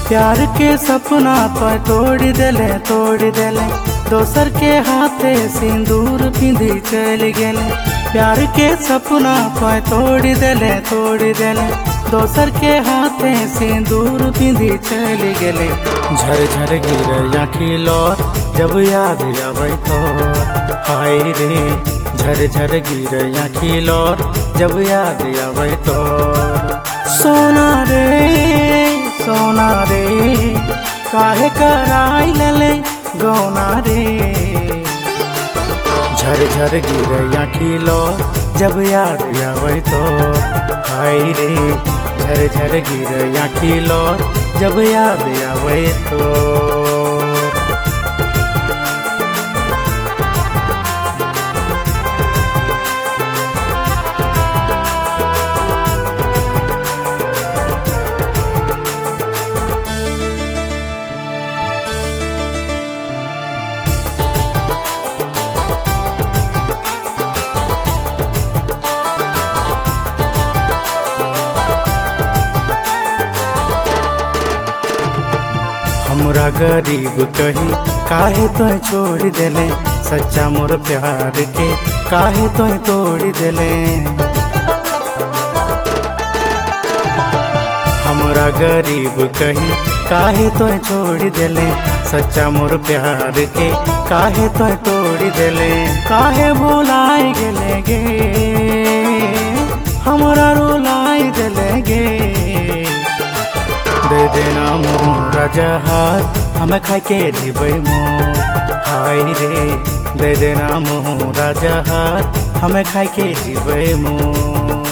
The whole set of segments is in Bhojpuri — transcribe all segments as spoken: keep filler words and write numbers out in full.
प्यार के सपना पर तोड़ देले तोड़ देले दोसर के हाथे सिंदूर पिंधी चल गेले। प्यार के सपना पर तोड़ देले तोड़ देले दोसर के हाथे सिंदूर पिंधी चल गेले। झर झर गिर आँखी लोर जब याद आवे तो हाय रे। झर झर गिर आँखी लोर जब याद आवे तो सोना रे सोना रे काहे कराई लले गौना रे। झर झर गिर आँखी लोर जब याद आवे तो हाय रे। झर झर गिर आँखी लोर जब याद आवे तो। हमरा गरीब कही काहे तो छोड़ देले सच्चा मोर प्यार के काहे तो तोड़ देले। हमरा गरीब कही काहे तो छोड़ देले सच्चा मोर प्यार के काहे तो तोड़ देले। काहे भुलाए गेले गे हमरा रुलाए देले गे। दे देना मोरा जहार हमें खाई के जीवे मोर हाय रे। दे देना मोरा जहार हमें खाई के जीवे मोर।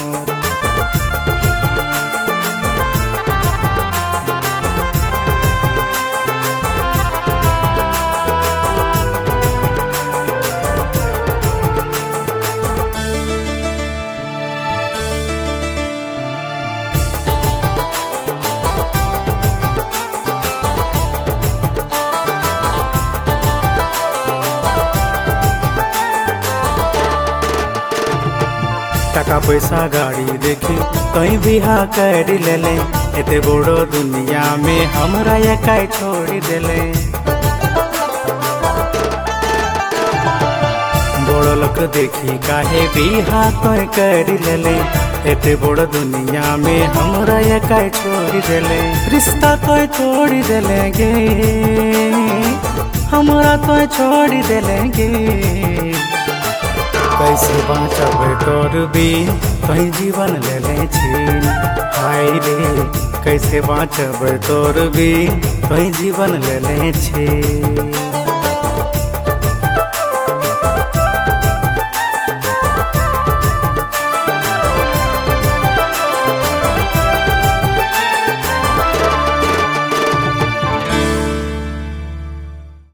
टाका पैसा गाड़ी देखी कहीं बिहा कर लेले। एते बड़ो दुनिया में हमरा एकाई छोड़ देले। बड़ो लोग देखी काहे बिहा तो कर लेले। एते बड़ो दुनिया में हमरा एकाई छोड़ देले। रिश्ता तो तोड़ देले गे हमरा तो छोड़ देले गे। कैसे बाँचब तोर बिन कहीं जीवन ले ले छीन हाय रे। कैसे बाँचब तोर बिन कहीं जीवन ले ले छीन।